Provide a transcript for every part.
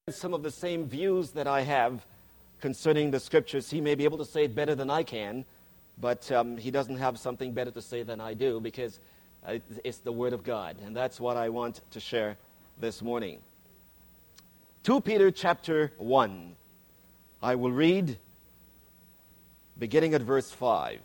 some of the same views that I have concerning the Scriptures. He may be able to say it better than I can, but he doesn't have something better to say than I do because it's the Word of God, and that's what I want to share this morning. 2 Peter chapter 1. I will read beginning at verse 5.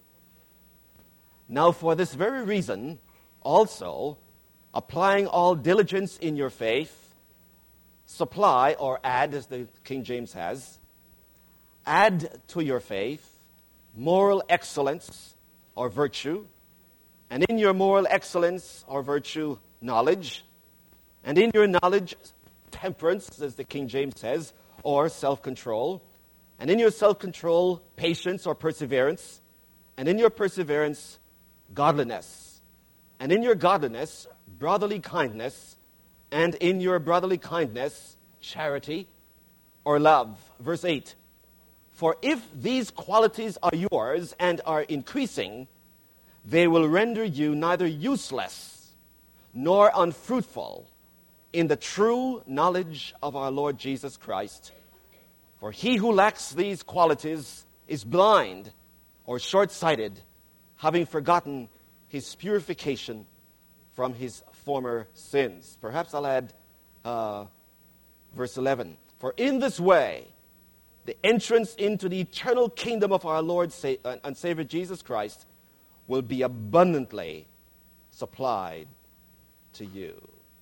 Now for this very reason, also, applying all diligence in your faith, supply, or add, as the King James has, add to your faith moral excellence or virtue, and in your moral excellence or virtue, knowledge, and in your knowledge, temperance, as the King James says, or self-control, and in your self-control, patience or perseverance, and in your perseverance, godliness, and in your godliness, brotherly kindness, and in your brotherly kindness, charity or love. Verse 8, for if these qualities are yours and are increasing, they will render you neither useless nor unfruitful in the true knowledge of our Lord Jesus Christ. For he who lacks these qualities is blind or short-sighted, having forgotten his purification from his former sins. Perhaps I'll add verse 11. For in this way, the entrance into the eternal kingdom of our Lord and Savior Jesus Christ will be abundantly supplied to you.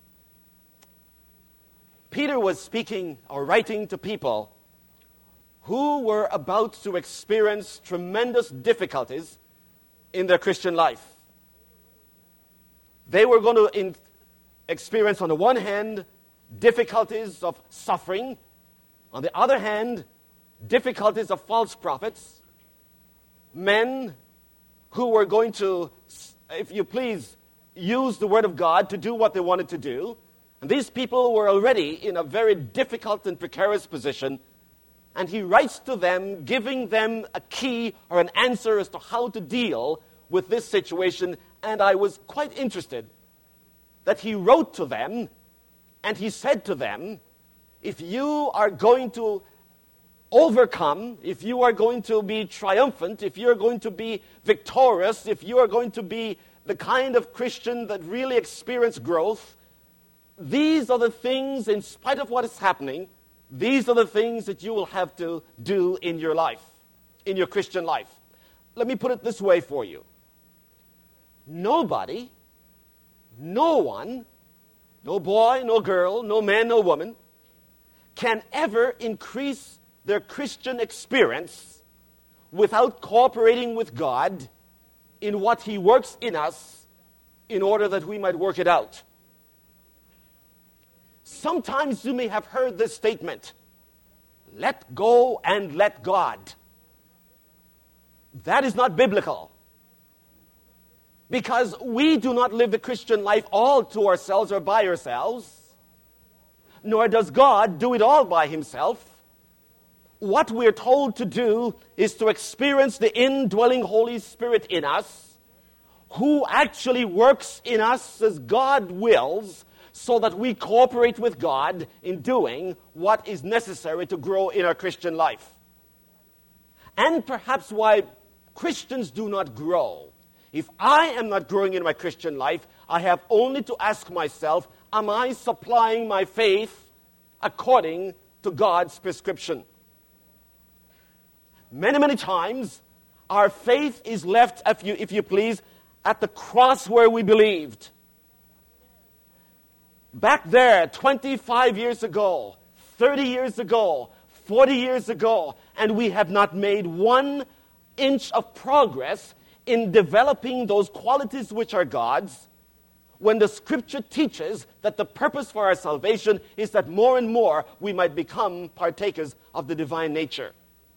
Peter was speaking or writing to people who were about to experience tremendous difficulties in their Christian life. They were going to experience, on the one hand, difficulties of suffering. On the other hand, difficulties of false prophets. Men who were going to, if you please, use the Word of God to do what they wanted to do. And these people were already in a very difficult and precarious position. And he writes to them, giving them a key or an answer as to how to deal with this situation. And I was quite interested that he wrote to them and he said to them, if you are going to overcome, if you are going to be triumphant, if you are going to be victorious, if you are going to be the kind of Christian that really experience growth, these are the things, in spite of what is happening, these are the things that you will have to do in your life, in your Christian life. Let me put it this way for you. Nobody, no one, no boy, no girl, no man, no woman, can ever increase their Christian experience without cooperating with God in what He works in us in order that we might work it out. Sometimes you may have heard this statement, let go and let God. That is not biblical. Because we do not live the Christian life all to ourselves or by ourselves, nor does God do it all by Himself. What we're told to do is to experience the indwelling Holy Spirit in us, who actually works in us as God wills, so that we cooperate with God in doing what is necessary to grow in our Christian life. And perhaps why Christians do not grow. If I am not growing in my Christian life, I have only to ask myself, am I supplying my faith according to God's prescription? Many, many times, our faith is left, if you please, at the cross where we believed. Back there, 25 years ago, 30 years ago, 40 years ago, and we have not made 1 inch of progress in developing those qualities which are God's, when the Scripture teaches that the purpose for our salvation is that more and more we might become partakers of the divine nature.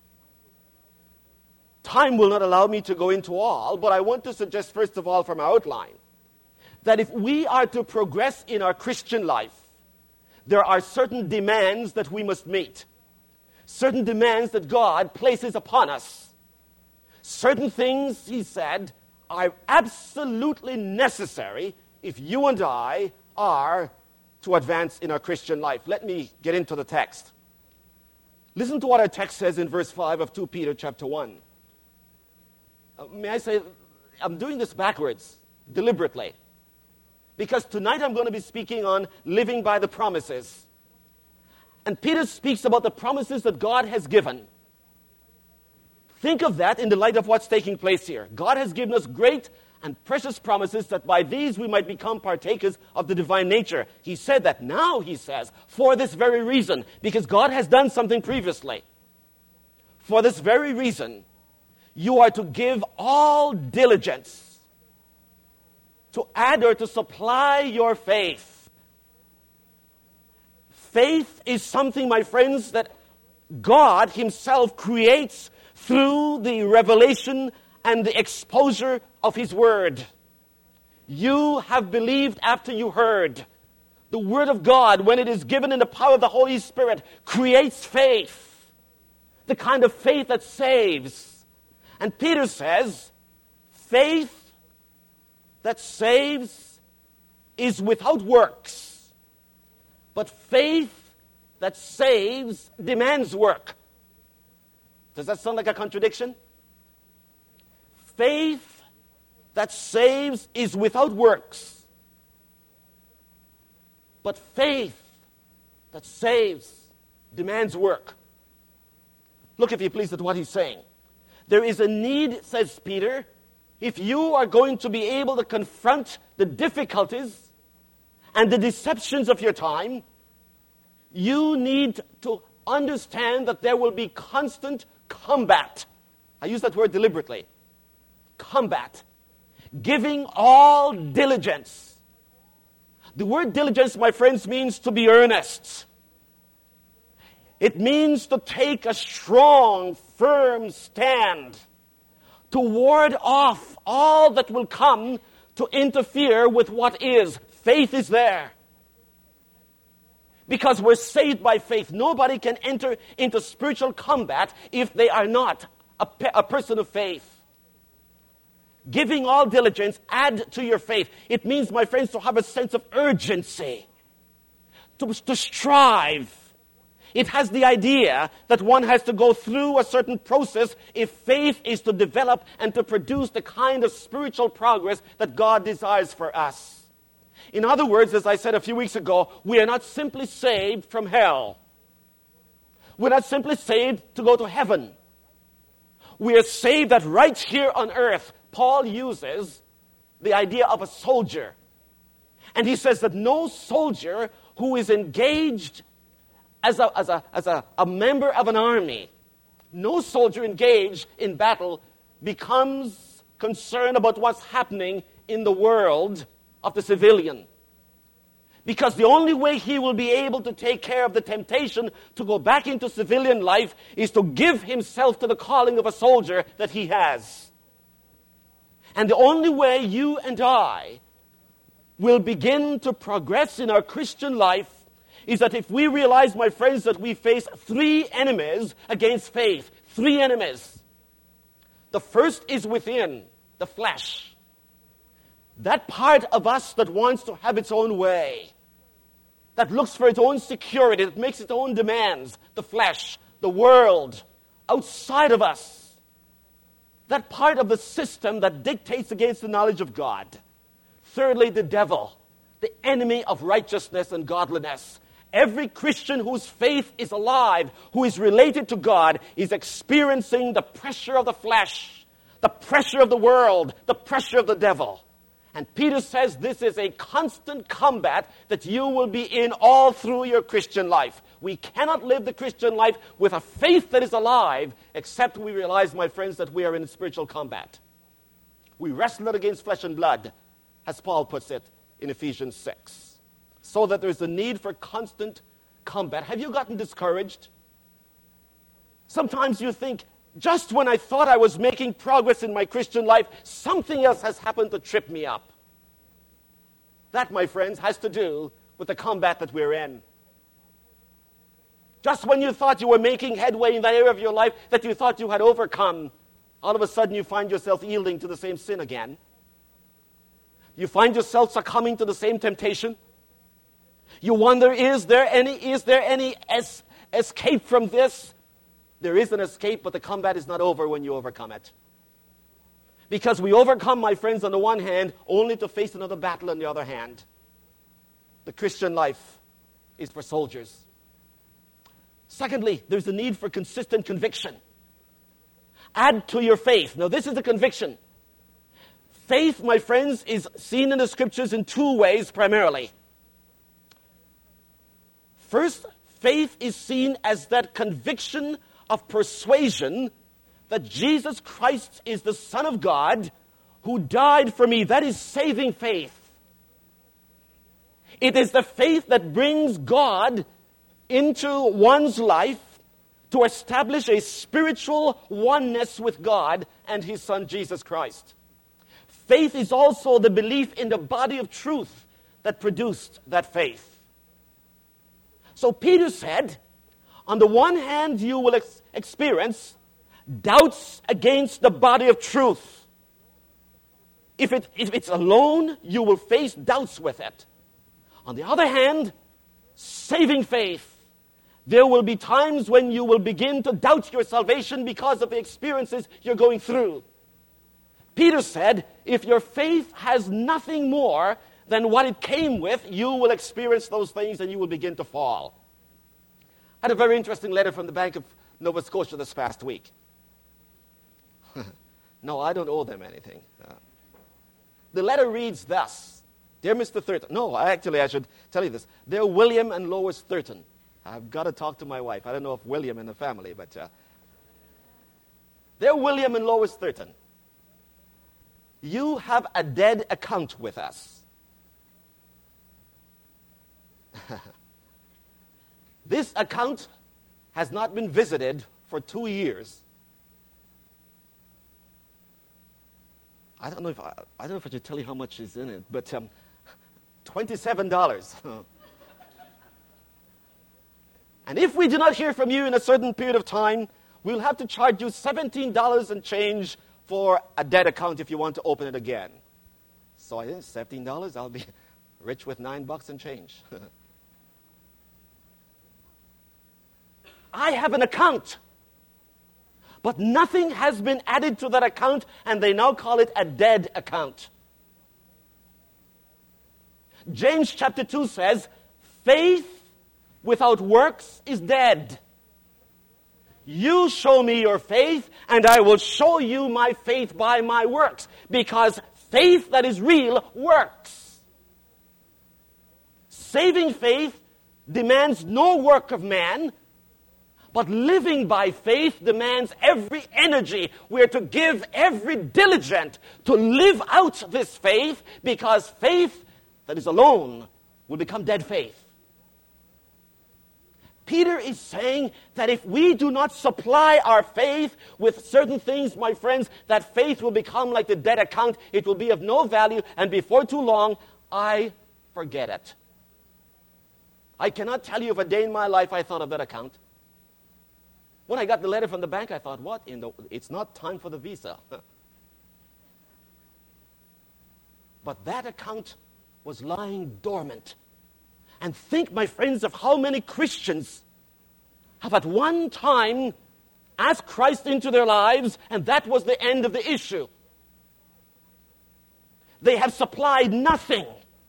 Time will not allow me to go into all, but I want to suggest first of all from our outline that if we are to progress in our Christian life, there are certain demands that we must meet, certain demands that God places upon us. Certain things, he said, are absolutely necessary if you and I are to advance in our Christian life. Let me get into the text. Listen to what our text says in verse 5 of 2 Peter chapter 1. May I say, I'm doing this backwards, deliberately. Because tonight I'm going to be speaking on living by the promises. And Peter speaks about the promises that God has given. Think of that in the light of what's taking place here. God has given us great and precious promises that by these we might become partakers of the divine nature. He said that. Now he says, for this very reason, because God has done something previously. For this very reason, you are to give all diligence to add or to supply your faith. Faith is something, my friends, that God himself creates through the revelation and the exposure of his word. You have believed after you heard. The word of God, when it is given in the power of the Holy Spirit, creates faith. The kind of faith that saves. And Peter says, faith that saves is without works. But faith that saves demands work. Does that sound like a contradiction? Faith that saves is without works. But faith that saves demands work. Look, if you please, at what he's saying. There is a need, says Peter, if you are going to be able to confront the difficulties and the deceptions of your time, you need to understand that there will be constant combat. I use that word deliberately. Combat. Giving all diligence. The word diligence, my friends, means to be earnest. It means to take a strong, firm stand, to ward off all that will come to interfere with what is. Faith is there. Because we're saved by faith. Nobody can enter into spiritual combat if they are not a person of faith. Giving all diligence, add to your faith. It means, my friends, to have a sense of urgency, to strive. It has the idea that one has to go through a certain process if faith is to develop and to produce the kind of spiritual progress that God desires for us. In other words, as I said a few weeks ago, we are not simply saved from hell. We're not simply saved to go to heaven. We are saved that right here on earth, Paul uses the idea of a soldier. And he says that no soldier who is engaged as a member of an army, no soldier engaged in battle becomes concerned about what's happening in the world of the civilian. Because the only way he will be able to take care of the temptation to go back into civilian life is to give himself to the calling of a soldier that he has. And the only way you and I will begin to progress in our Christian life is that if we realize, my friends, that we face three enemies against faith. Three enemies. The first is within, the flesh. That part of us that wants to have its own way, that looks for its own security, that makes its own demands, the flesh, the world, outside of us. That part of the system that dictates against the knowledge of God. Thirdly, the devil, the enemy of righteousness and godliness. Every Christian whose faith is alive, who is related to God, is experiencing the pressure of the flesh, the pressure of the world, the pressure of the devil. And Peter says this is a constant combat that you will be in all through your Christian life. We cannot live the Christian life with a faith that is alive except we realize, my friends, that we are in spiritual combat. We wrestle not against flesh and blood, as Paul puts it in Ephesians 6. So that there's a need for constant combat. Have you gotten discouraged? Sometimes you think, just when I thought I was making progress in my Christian life, something else has happened to trip me up. That, my friends, has to do with the combat that we're in. Just when you thought you were making headway in that area of your life that you thought you had overcome, all of a sudden you find yourself yielding to the same sin again. You find yourself succumbing to the same temptation. You wonder, is there any escape from this? There is an escape, but the combat is not over when you overcome it. Because we overcome, my friends, on the one hand, only to face another battle on the other hand. The Christian life is for soldiers. Secondly, there's a need for consistent conviction. Add to your faith. Now, this is the conviction. Faith, my friends, is seen in the Scriptures in two ways primarily. First, faith is seen as that conviction of persuasion that Jesus Christ is the Son of God who died for me. That is saving faith. It is the faith that brings God into one's life to establish a spiritual oneness with God and His Son Jesus Christ. Faith is also the belief in the body of truth that produced that faith. So Peter said, on the one hand, you will experience doubts against the body of truth. If it's alone, you will face doubts with it. On the other hand, saving faith. There will be times when you will begin to doubt your salvation because of the experiences you're going through. Peter said, if your faith has nothing more than what it came with, you will experience those things and you will begin to fall. I had a very interesting letter from the Bank of Nova Scotia this past week. No, I don't owe them anything. The letter reads thus. Dear Mr. Thurton. No, I should tell you this. Dear William and Lois Thurton. I've got to talk to my wife. I don't know if William in the family, but dear William and Lois Thurton. You have a dead account with us. This account has not been visited for 2 years. I don't know if I should tell you how much is in it, but $27. And if we do not hear from you in a certain period of time, we'll have to charge you $17 and change for a dead account if you want to open it again. So I think $17, I'll be rich with $9 and change. I have an account, but nothing has been added to that account, and they now call it a dead account. James chapter 2 says, faith without works is dead. You show me your faith, and I will show you my faith by my works, because faith that is real works. Saving faith demands no work of man, but living by faith demands every energy. We are to give every diligence to live out this faith, because faith that is alone will become dead faith. Peter is saying that if we do not supply our faith with certain things, my friends, that faith will become like the dead account. It will be of no value, and before too long, I forget it. I cannot tell you of a day in my life I thought of that account. When I got the letter from the bank, I thought, it's not time for the visa. But that account was lying dormant. And think, my friends, of how many Christians have at one time asked Christ into their lives, and that was the end of the issue. They have supplied nothing.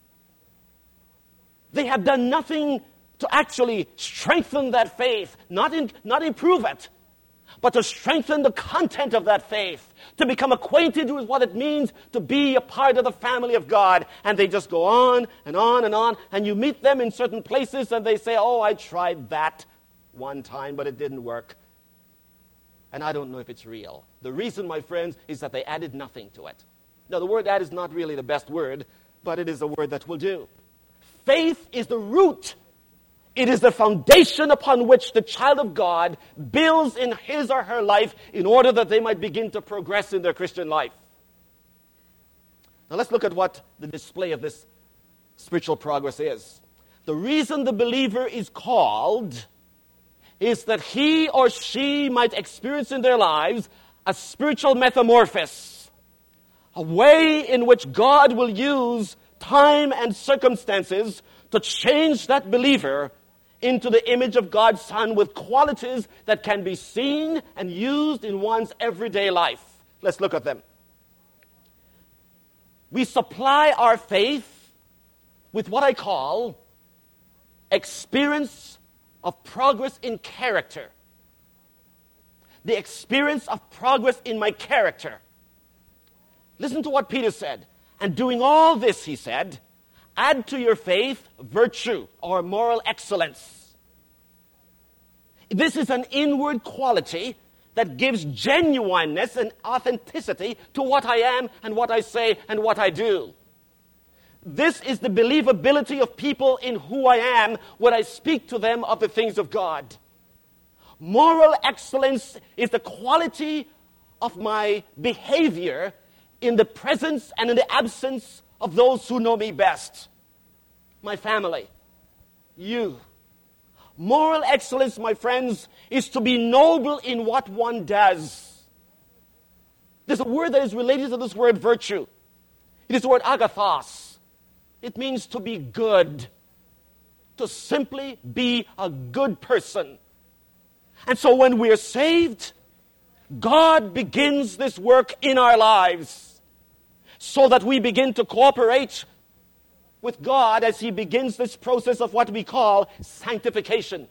They have done nothing to actually strengthen that faith, not improve it, but to strengthen the content of that faith, to become acquainted with what it means to be a part of the family of God. And they just go on and on and on, and you meet them in certain places and they say, oh, I tried that one time, but it didn't work. And I don't know if it's real. The reason, my friends, is that they added nothing to it. Now, the word add is not really the best word, but it is a word that will do. Faith is the root. It is the foundation upon which the child of God builds in his or her life in order that they might begin to progress in their Christian life. Now let's look at what the display of this spiritual progress is. The reason the believer is called is that he or she might experience in their lives a spiritual metamorphosis, a way in which God will use time and circumstances to change that believer into the image of God's Son with qualities that can be seen and used in one's everyday life. Let's look at them. We supply our faith with what I call experience of progress in character. The experience of progress in my character. Listen to what Peter said. And doing all this, he said, add to your faith virtue or moral excellence. This is an inward quality that gives genuineness and authenticity to what I am and what I say and what I do. This is the believability of people in who I am when I speak to them of the things of God. Moral excellence is the quality of my behavior in the presence and in the absence of those who know me best. My family, you. Moral excellence, my friends, is to be noble in what one does. There's a word that is related to this word virtue. It is the word agathos. It means to be good, to simply be a good person. And so when we are saved, God begins this work in our lives so that we begin to cooperate with God as He begins this process of what we call sanctification.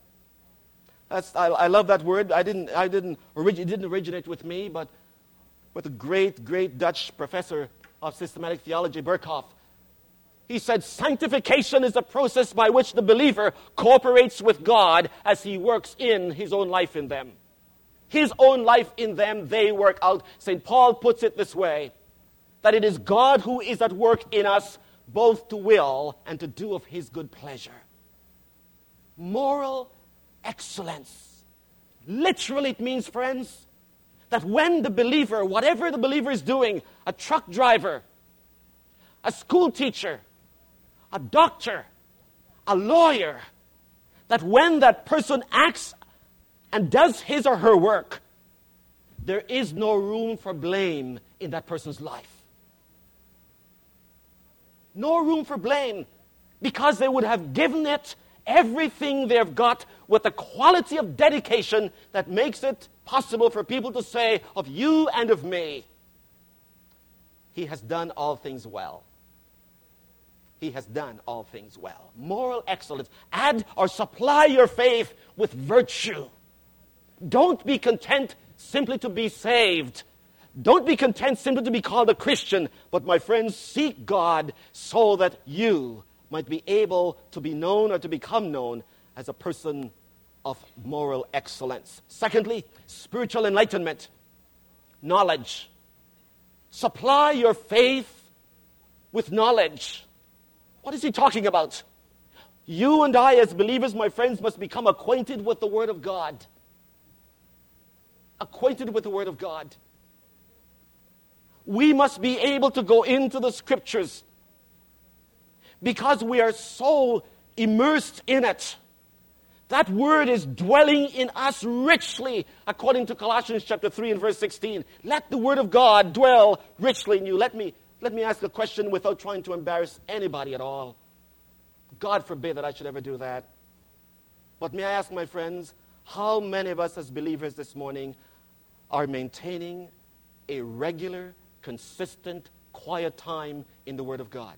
I love that word. It didn't originate with me, but with a great Dutch professor of systematic theology, Berkhoff. He said, sanctification is a process by which the believer cooperates with God as He works in His own life in them. His own life in them, they work out. St. Paul puts it this way, that it is God who is at work in us, both to will and to do of His good pleasure. Moral excellence. Literally it means, friends, that when the believer, whatever the believer is doing, a truck driver, a school teacher, a doctor, a lawyer, that when that person acts and does his or her work, there is no room for blame in that person's life. No room for blame, because they would have given it everything they've got with a quality of dedication that makes it possible for people to say of you and of me, he has done all things well. He has done all things well. Moral excellence. Add or supply your faith with virtue. Don't be content simply to be saved. Don't be content simply to be called a Christian. But my friends, seek God so that you might be able to be known or to become known as a person of moral excellence. Secondly, spiritual enlightenment. Knowledge. Supply your faith with knowledge. What is he talking about? You and I as believers, my friends, must become acquainted with the Word of God. Acquainted with the Word of God. We must be able to go into the Scriptures because we are so immersed in it. That Word is dwelling in us richly, according to Colossians chapter 3 and verse 16. Let the Word of God dwell richly in you. Let me ask a question without trying to embarrass anybody at all. God forbid that I should ever do that. But may I ask, my friends, how many of us as believers this morning are maintaining a regular, consistent, quiet time in the Word of God?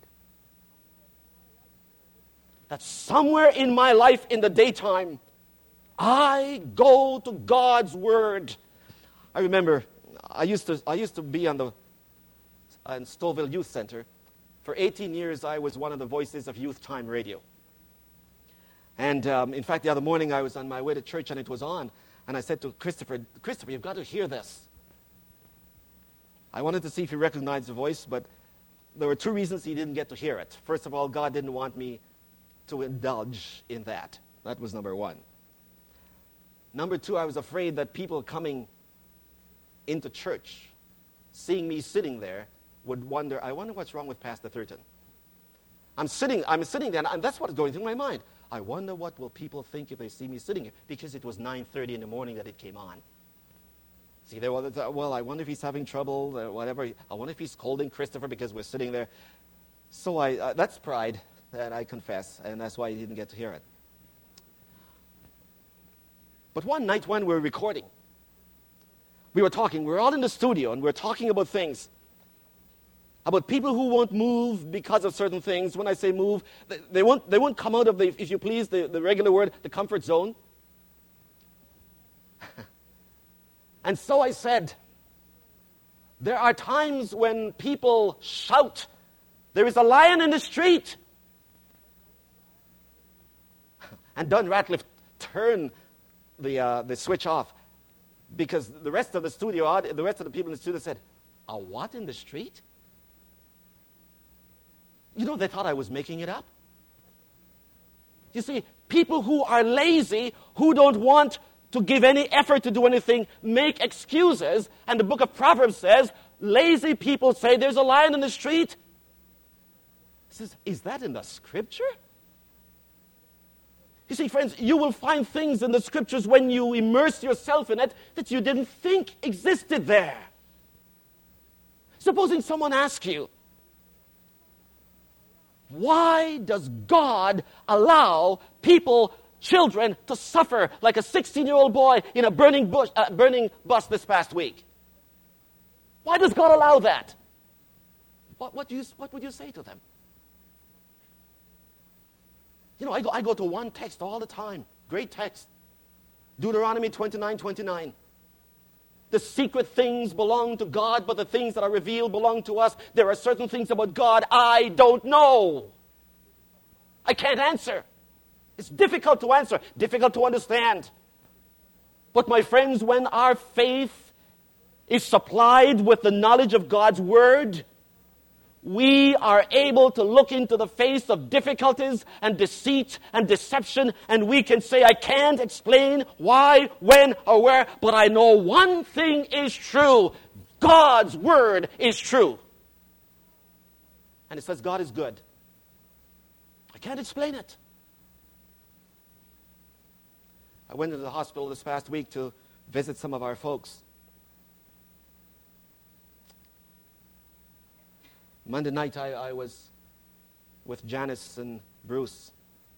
That somewhere in my life in the daytime, I go to God's Word. I remember I used to be on the Stouffville Youth Center. For 18 years, I was one of the voices of Youth Time Radio. And in fact, the other morning, I was on my way to church, and it was on. And I said to Christopher, you've got to hear this. I wanted to see if he recognized the voice, but there were two reasons he didn't get to hear it. First of all, God didn't want me to indulge in that. That was number one. Number two, I was afraid that people coming into church, seeing me sitting there, would wonder, I wonder what's wrong with Pastor Thurton. I'm sitting there, and that's what's going through my mind. I wonder what will people think if they see me sitting here, because it was 9:30 in the morning that it came on. See, they were, well, I wonder if he's having trouble, whatever. I wonder if he's scolding Christopher because we're sitting there. So that's pride. and I confess, and that's why you didn't get to hear it. But one night when we were recording, we were all in the studio, and we were talking about things, about people who won't move because of certain things. When I say move, they won't come out of the, if you please, the regular word, the comfort zone. And so I said, there are times when people shout, "There is a lion in the street!" And Don Ratliff turned the switch off, because the rest of the people in the studio said, "A what in the street?" You know, they thought I was making it up. You see, people who are lazy, who don't want to give any effort to do anything, make excuses. And the book of Proverbs says, lazy people say, "There's a lion in the street." He says, is that in the scripture? You see, friends, you will find things in the scriptures when you immerse yourself in it that you didn't think existed there. Supposing someone asks you, why does God allow people, children, to suffer like a 16-year-old boy in a burning bus this past week? Why does God allow that? What would you say to them? You know, I go to one text all the time. Great text. Deuteronomy 29:29. The secret things belong to God, but the things that are revealed belong to us. There are certain things about God I don't know. I can't answer. It's difficult to answer, difficult to understand. But my friends, when our faith is supplied with the knowledge of God's Word, we are able to look into the face of difficulties and deceit and deception, and we can say, I can't explain why, when, or where, but I know one thing is true. God's Word is true. And it says God is good. I can't explain it. I went to the hospital this past week to visit some of our folks. Monday night, I was with Janice and Bruce.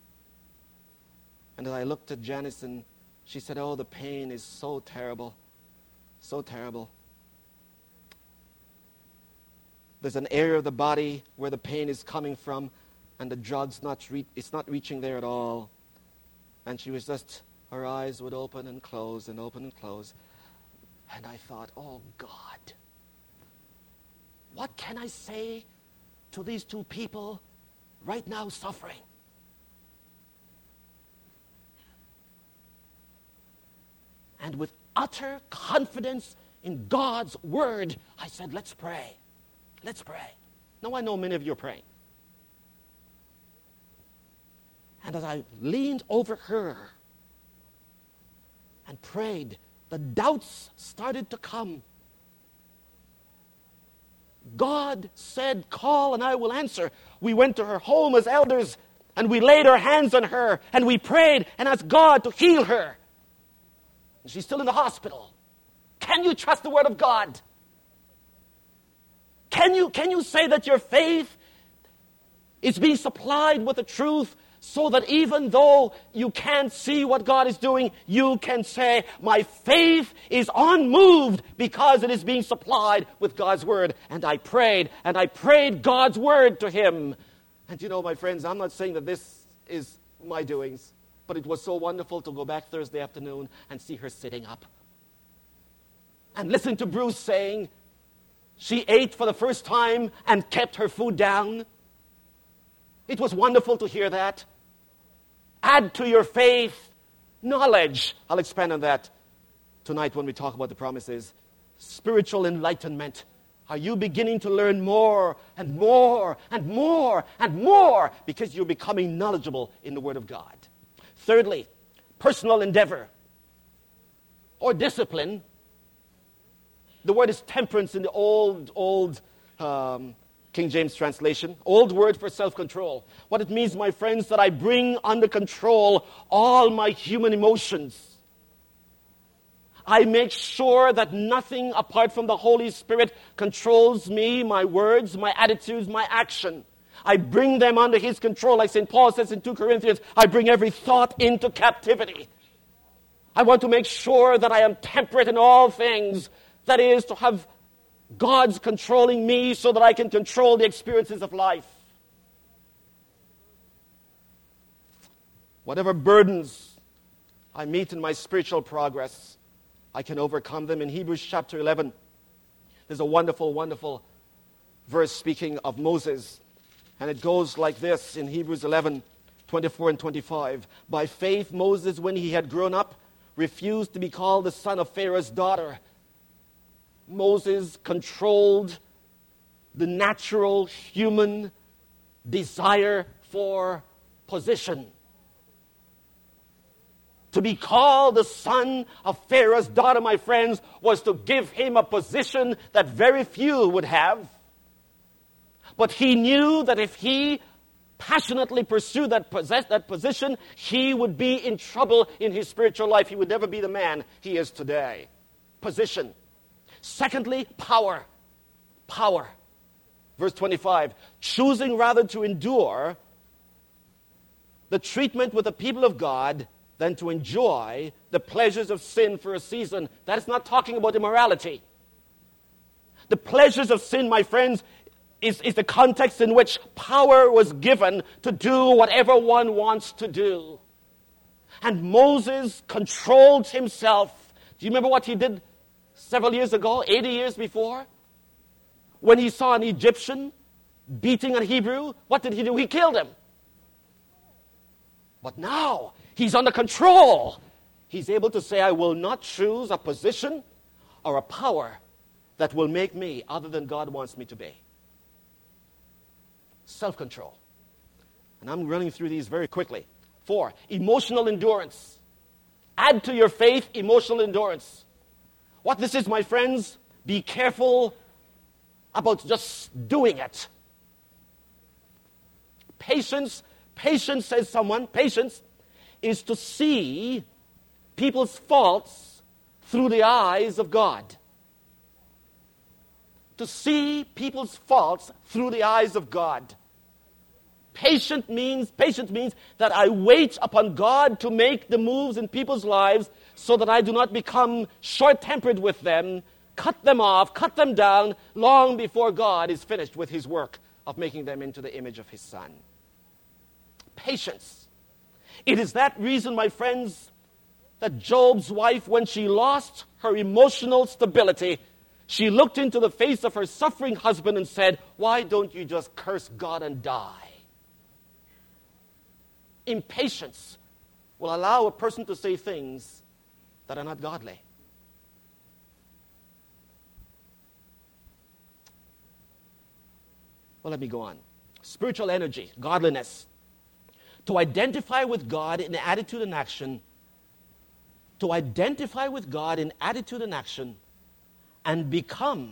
And I looked at Janice, and she said, "Oh, the pain is so terrible, so terrible. There's an area of the body where the pain is coming from, and the drug's it's not reaching there at all." And she was just, her eyes would open and close and open and close. And I thought, oh, God. What can I say to these two people right now suffering? And with utter confidence in God's Word, I said, let's pray. Let's pray. Now I know many of you are praying. And as I leaned over her and prayed, the doubts started to come. God said, call and I will answer. We went to her home as elders and we laid our hands on her and we prayed and asked God to heal her. And she's still in the hospital. Can you trust the Word of God? Can you say that your faith is being supplied with the truth so that even though you can't see what God is doing, you can say, my faith is unmoved because it is being supplied with God's Word. And I prayed God's Word to him. And you know, my friends, I'm not saying that this is my doings, but it was so wonderful to go back Thursday afternoon and see her sitting up. And listen to Bruce saying, she ate for the first time and kept her food down. It was wonderful to hear that. Add to your faith knowledge. I'll expand on that tonight when we talk about the promises. Spiritual enlightenment. Are you beginning to learn more and more and more and more because you're becoming knowledgeable in the Word of God? Thirdly, personal endeavor or discipline. The word is temperance in the old King James translation. Old word for self-control. What it means, my friends, that I bring under control all my human emotions. I make sure that nothing apart from the Holy Spirit controls me, my words, my attitudes, my action. I bring them under his control. Like St. Paul says in 2 Corinthians, I bring every thought into captivity. I want to make sure that I am temperate in all things. That is, to have God's controlling me so that I can control the experiences of life. Whatever burdens I meet in my spiritual progress, I can overcome them. In Hebrews chapter 11, there's a wonderful, wonderful verse speaking of Moses. And it goes like this in Hebrews 11, 24 and 25. By faith, Moses, when he had grown up, refused to be called the son of Pharaoh's daughter. Moses controlled the natural human desire for position. To be called the son of Pharaoh's daughter, my friends, was to give him a position that very few would have. But he knew that if he passionately pursued that position, he would be in trouble in his spiritual life. He would never be the man he is today. Position. Secondly, power. Power. Verse 25. Choosing rather to endure the treatment with the people of God than to enjoy the pleasures of sin for a season. That is not talking about immorality. The pleasures of sin, my friends, is the context in which power was given to do whatever one wants to do. And Moses controlled himself. Do you remember what he did several years ago, 80 years before? When he saw an Egyptian beating a Hebrew, what did he do? He killed him. But now, he's under control. He's able to say, I will not choose a position or a power that will make me other than God wants me to be. Self-control. And I'm running through these very quickly. 4, emotional endurance. Add to your faith emotional endurance. What this is, my friends, be careful about just doing it. Patience, says someone, patience is to see people's faults through the eyes of God. To see people's faults through the eyes of God. Patience means that I wait upon God to make the moves in people's lives so that I do not become short-tempered with them, cut them off, cut them down, long before God is finished with his work of making them into the image of his Son. Patience. It is that reason, my friends, that Job's wife, when she lost her emotional stability, she looked into the face of her suffering husband and said, why don't you just curse God and die? Impatience will allow a person to say things that are not godly. Well, let me go on. Spiritual energy, godliness. To identify with God in attitude and action. To identify with God in attitude and action. And become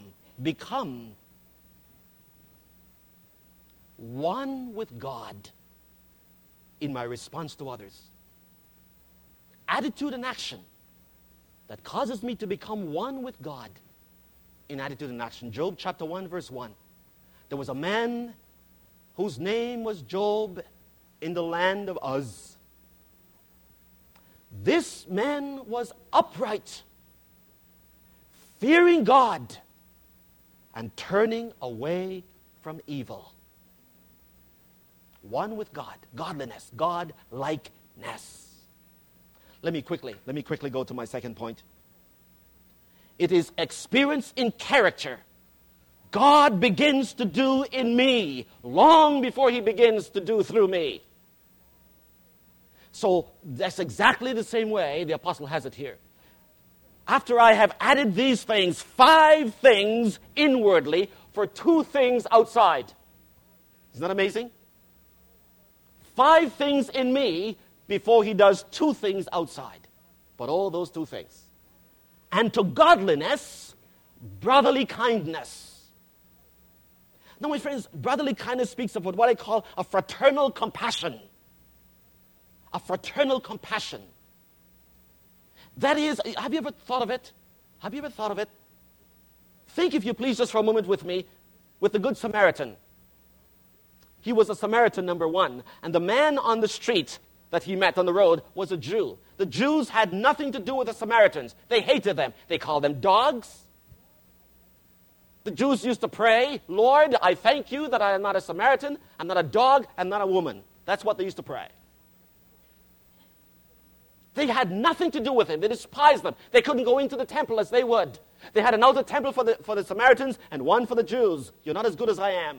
one with God in my response to others. Attitude and action that causes me to become one with God in attitude and action. Job chapter 1 verse 1. There was a man whose name was Job in the land of Uz. This man was upright, fearing God and turning away from evil. One with God, godliness, God-likeness. Let me quickly go to my second point. It is experience in character. God begins to do in me long before he begins to do through me. So that's exactly the same way the apostle has it here. After I have added these things, 5 things inwardly for 2 things outside. Isn't that amazing? 5 things in me before he does 2 things outside. But all those 2 things. And to godliness, brotherly kindness. Now, my friends, brotherly kindness speaks of what I call a fraternal compassion. A fraternal compassion. That is, have you ever thought of it? Have you ever thought of it? Think, if you please, just for a moment with me, with the Good Samaritan. he was a Samaritan, number one. And the man on the street that he met on the road was a Jew. The Jews had nothing to do with the Samaritans. They hated them. They called them dogs. The Jews used to pray, Lord, I thank you that I am not a Samaritan, I'm not a dog, I'm not a woman. That's what they used to pray. They had nothing to do with him. They despised them. They couldn't go into the temple as they would. They had an outer temple for the Samaritans and one for the Jews. You're not as good as I am.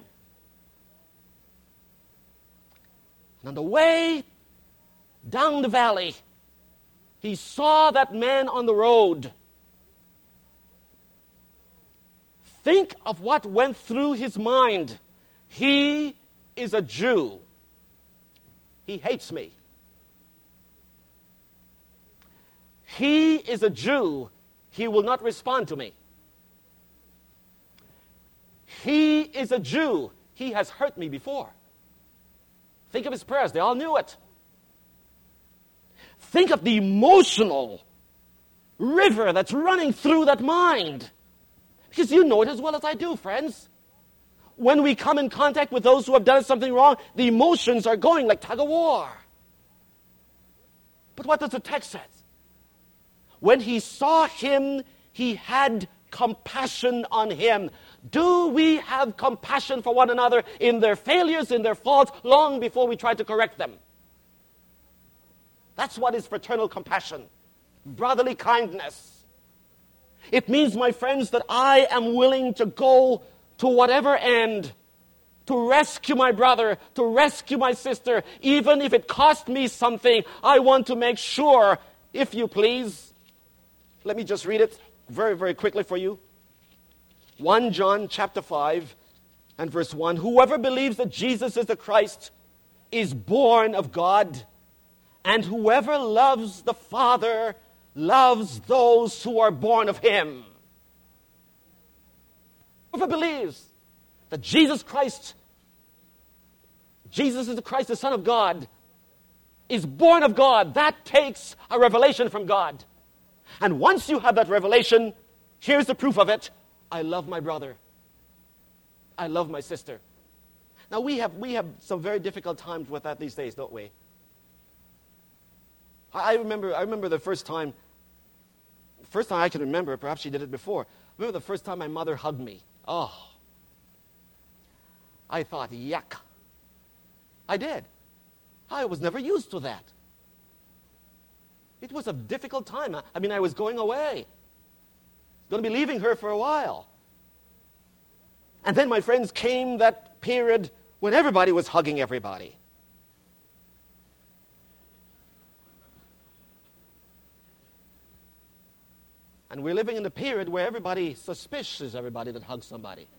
And on the way down the valley, he saw that man on the road. Think of what went through his mind. He is a Jew. He hates me. He is a Jew. He will not respond to me. He is a Jew. He has hurt me before. Think of his prayers. They all knew it. Think of the emotional river that's running through that mind. Because you know it as well as I do, friends. When we come in contact with those who have done something wrong, the emotions are going like tug of war. But what does the text say? When he saw him, he had compassion on him. Do we have compassion for one another in their failures, in their faults, long before we try to correct them? That's what is fraternal compassion, brotherly kindness. It means, my friends, that I am willing to go to whatever end to rescue my brother, to rescue my sister, even if it cost me something. I want to make sure, if you please. Let me just read it very, very quickly for you. 1 John chapter 5 and verse 1. Whoever believes that Jesus is the Christ is born of God, and whoever loves the Father loves those who are born of him. Whoever believes that Jesus Christ, Jesus is the Christ, the Son of God, is born of God, that takes a revelation from God. And once you have that revelation, here's the proof of it. I love my brother. I love my sister. Now we have some very difficult times with that these days, don't we? I remember the first time I can remember, perhaps she did it before. I remember the first time my mother hugged me. Oh, I thought, yuck. I did. I was never used to that. It was a difficult time. I was going away. I was going to be leaving her for a while. And then, my friends, came that period when everybody was hugging everybody. And we're living in a period where everybody suspicious everybody that hugs somebody.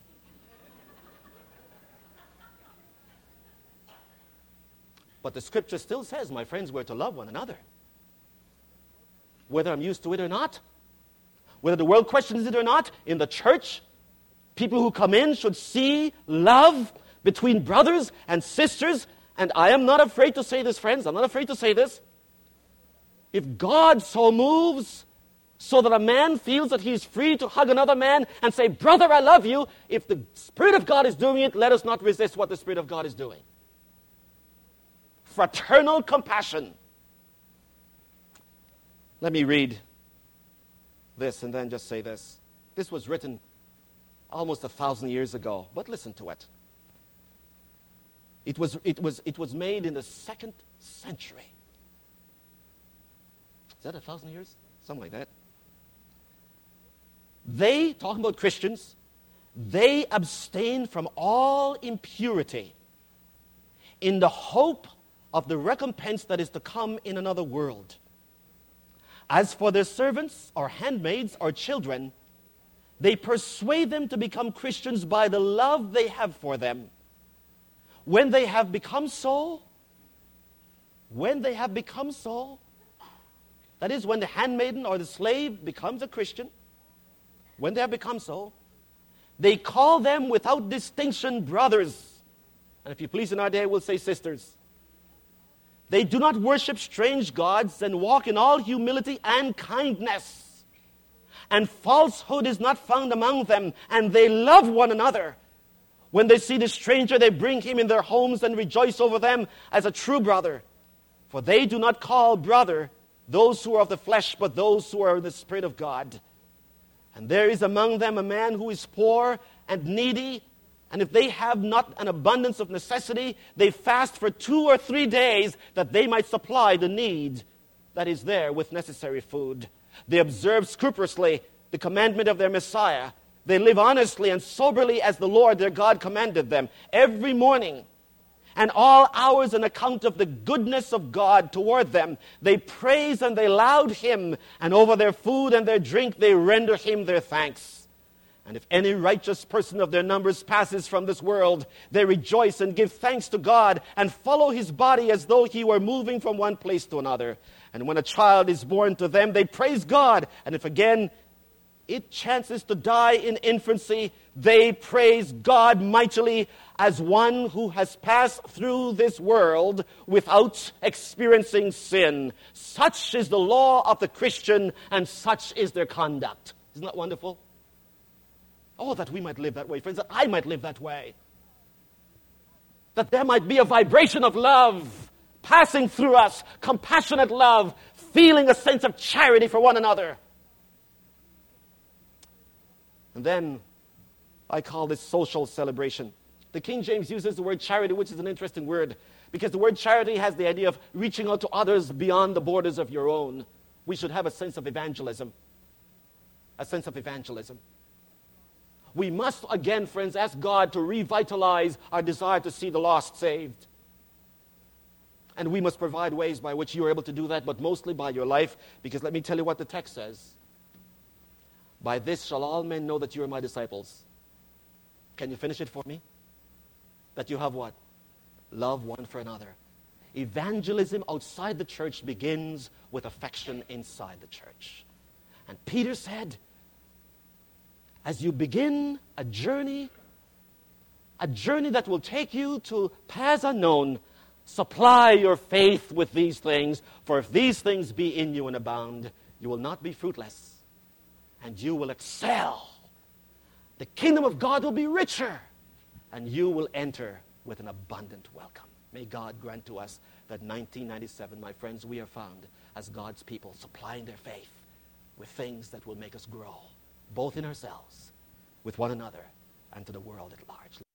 But the scripture still says, my friends, we're to love one another. Whether I'm used to it or not, whether the world questions it or not, in the church, people who come in should see love between brothers and sisters. And I am not afraid to say this, friends. I'm not afraid to say this. If God so moves so that a man feels that he's free to hug another man and say, brother, I love you, if the Spirit of God is doing it, let us not resist what the Spirit of God is doing. Fraternal compassion. Let me read this and then just say this. This was written almost 1,000 years ago, but listen to it. It was made in the 2nd century. Is that 1,000 years? Something like that. They, talking about Christians, they abstain from all impurity in the hope of the recompense that is to come in another world. As for their servants or handmaids or children, they persuade them to become Christians by the love they have for them. When they have become so, that is, when the handmaiden or the slave becomes a Christian, when they have become so, they call them without distinction brothers. And if you please, in our day, we'll say sisters. They do not worship strange gods and walk in all humility and kindness. And falsehood is not found among them, and they love one another. When they see the stranger, they bring him in their homes and rejoice over them as a true brother. For they do not call brother those who are of the flesh, but those who are of the Spirit of God. And there is among them a man who is poor and needy, and if they have not an abundance of necessity, they fast for 2 or 3 days that they might supply the need that is there with necessary food. They observe scrupulously the commandment of their Messiah. They live honestly and soberly as the Lord their God commanded them every morning. And all hours on account of the goodness of God toward them, they praise and they laud him, and over their food and their drink they render him their thanks. And if any righteous person of their numbers passes from this world, they rejoice and give thanks to God and follow his body as though he were moving from one place to another. And when a child is born to them, they praise God. And if again it chances to die in infancy, they praise God mightily as one who has passed through this world without experiencing sin. Such is the law of the Christian, and such is their conduct. Isn't that wonderful? Oh, that we might live that way, friends, that I might live that way. That there might be a vibration of love passing through us, compassionate love, feeling a sense of charity for one another. And then I call this social celebration. The King James uses the word charity, which is an interesting word, because the word charity has the idea of reaching out to others beyond the borders of your own. We should have a sense of evangelism. A sense of evangelism. We must, again, friends, ask God to revitalize our desire to see the lost saved. And we must provide ways by which you are able to do that, but mostly by your life, because let me tell you what the text says. By this shall all men know that you are my disciples. Can you finish it for me? That you have what? Love one for another. Evangelism outside the church begins with affection inside the church. And Peter said, as you begin a journey that will take you to paths unknown, supply your faith with these things, for if these things be in you and abound, you will not be fruitless, and you will excel. The kingdom of God will be richer, and you will enter with an abundant welcome. May God grant to us that 1997, my friends, we are found as God's people, supplying their faith with things that will make us grow, both in ourselves, with one another, and to the world at large.